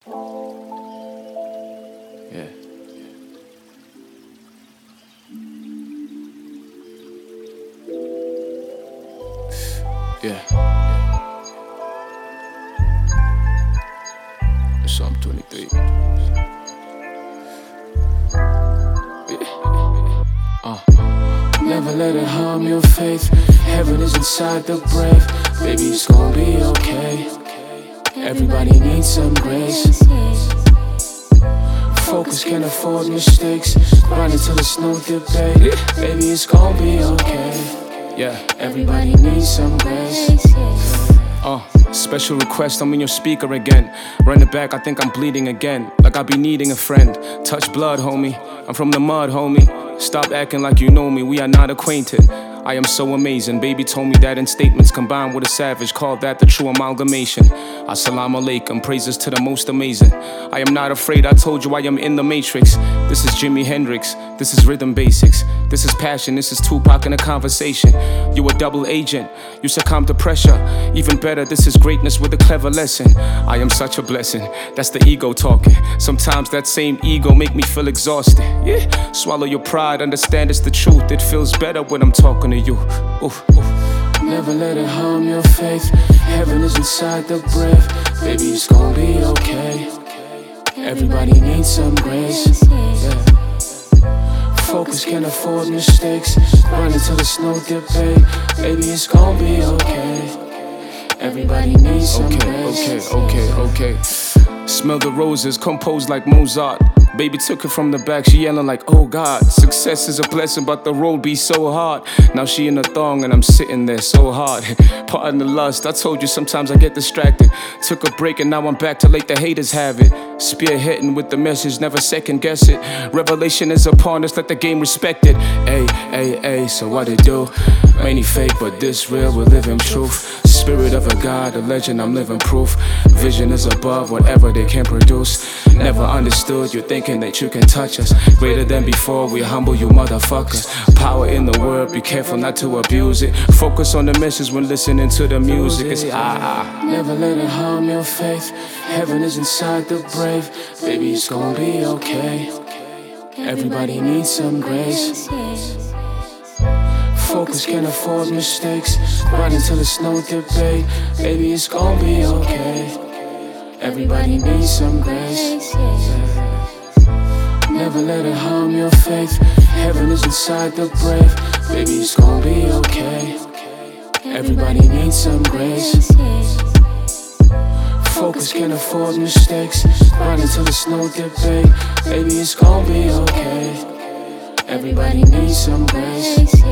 Yeah. Yeah. So I'm 23. Never let it harm your faith. Heaven is inside the brave. Baby, it's gonna be okay. Everybody needs some grace. Focus, can't afford mistakes. Grind until there's no debate. Baby, it's gonna be okay. Yeah, everybody needs some grace. Special request, I'm in your speaker again. Run it back, I think I'm bleeding again. Like I be needing a friend. Touch blood, homie. I'm from the mud, homie. Stop acting like you know me, we are not acquainted. I am so amazing. Baby told me that in statements combined with a savage. Called that the true amalgamation. Assalamu alaikum, praises to the most amazing. I am not afraid, I told you I am in the matrix. This is Jimi Hendrix, this is rhythm basics. This is passion, this is Tupac in a conversation. You a double agent, you succumb to pressure. Even better, this is greatness with a clever lesson. I am such a blessing, that's the ego talking. Sometimes that same ego make me feel exhausted. Yeah, swallow your pride, understand it's the truth. It feels better when I'm talking to you. Oof, oof. Never let it harm your faith. Heaven is inside the brave. Baby, it's gonna be okay. Everybody needs some grace. Yeah. Focus, can't afford mistakes. Run until there's no debate. Baby, it's gonna be okay. Everybody needs some grace. Okay. Smell the roses, composed like Mozart. Baby took it from the back, she yelling like, oh God. Success is a blessing, but the road be so hard. Now she in a thong and I'm sitting there so hard. Pardon the lust, I told you sometimes I get distracted. Took a break and now I'm back to let the haters have it. Spearheading with the message, never second guess it. Revelation is upon us, let the game respect it. Ay, so what it do? Many fake, but this real, we're living truth. Spirit of a God, a legend, I'm living proof. Vision is above whatever they can produce. Never understood, you're thinking that you can touch us. Greater than before, we humble you motherfuckers. Power in the word, be careful not to abuse it. Focus on the message when listening to the music. It's Never let it harm your faith. Heaven is inside the brave. Baby, it's gonna be okay. Everybody needs some grace. Focus, can't afford mistakes. Right until there's no debate. Baby, it's gonna be okay. Everybody needs some grace. Never let it harm your faith. Heaven is inside the brave. Baby, it's gonna be okay. Everybody needs some grace. Focus, can't afford mistakes. Right until there's no debate. Baby, it's gonna be okay. Everybody needs some grace.